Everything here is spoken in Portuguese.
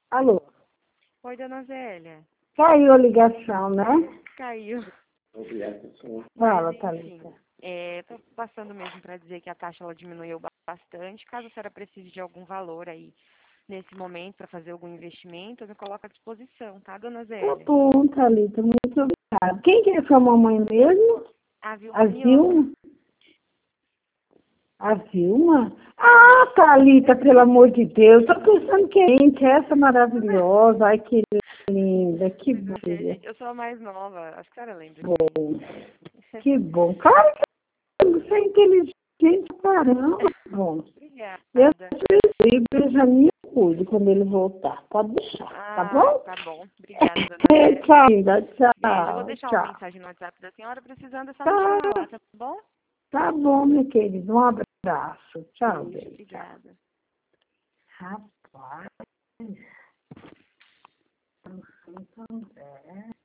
Alô? Oi, dona Zélia. Caiu a ligação, né? Caiu. Fala, Mas, enfim, Thalita. tô passando mesmo para dizer que a taxa ela diminuiu bastante. Caso a senhora precise de algum valor aí nesse momento para fazer algum investimento, eu me coloco à disposição, tá, dona Tá Zélia? bom, Thalita, muito obrigada. Quem que é sua mamãe mesmo? A A Vilma Mioto. Vilma? A Vilma? Ah, Thalita, pelo amor de Deus, tô pensando que é gente, essa maravilhosa. Ai, que linda, que Pois é, filha. eu sou a mais nova, acho que a senhora lembra de mim. Bom, que bom. Claro que você é inteligente, caramba. Bom, eu Obrigada. Benjamin cuido quando ele voltar. Pode deixar, tá Ah, bom? tá bom. Obrigada, dona Zélia. Tchau, linda, Eu vou tchau, deixar uma tchau. mensagem no WhatsApp da senhora, precisando é só me Tá, chamar lá, tá bom? tá bom, meu querido. Um abraço. Tchau, Beijo, beijo, tchau. obrigada. Rapaz, Santo André.